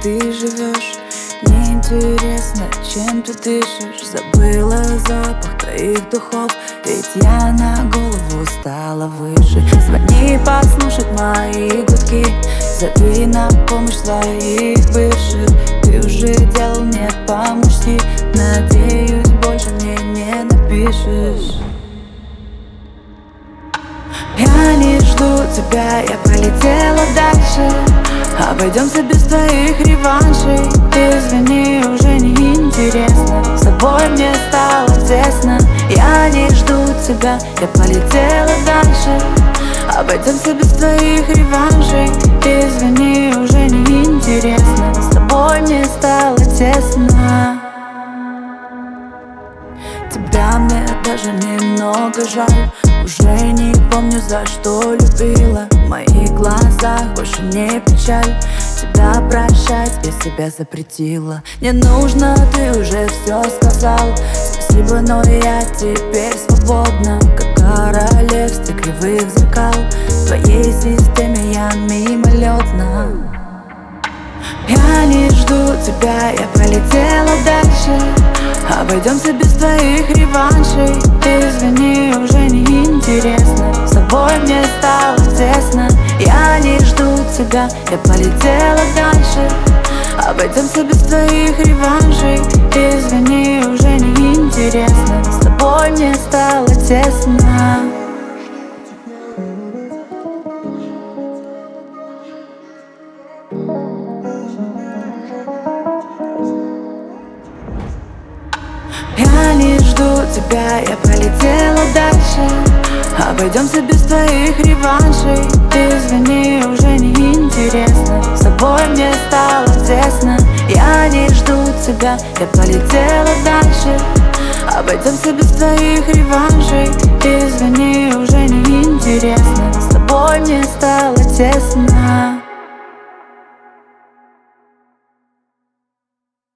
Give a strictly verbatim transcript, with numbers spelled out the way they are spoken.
ты живешь. Неинтересно, чем ты дышишь. Забыла запах твоих духов, ведь я на голову стала выше. Звони послушать мои гудки, зови на помощь своих бывших. Ты уже делал мне по-мужски, надеюсь, больше мне не напишешь. Я не жду тебя, я полетела дальше. Обойдемся без твоих реваншей. Ты извини, уже не интересно, с тобой мне стало тесно. Я не жду тебя, я полетела дальше. Обойдемся без твоих реваншей. Ты извини, уже не интересно, с тобой мне стало тесно. Тебя мне даже немного жаль. Уже не помню, за что любила. В моих глазах больше не печаль. Тебя прощать я себя запретила. Не нужно, ты уже все сказал. Спасибо, но я теперь свободна, как королевстве кривых зеркал. В твоей системе я мимолетна. Я не жду тебя, я полетела дальше. Обойдемся без твоих реваншей. Ты извини, уже не интересно, с тобой мне стало тесно. Я не жду тебя, я полетела дальше. Обойдемся без твоих реваншей. Ты извини, уже не интересно, с тобой мне стало тесно. Я не жду тебя, я полетела дальше. Обойдемся без твоих реваншей. Ты извини, уже не интересно, с тобой мне стало тесно. Я не жду тебя, я полетела дальше. Обойдемся без твоих реваншей. Ты извини, уже не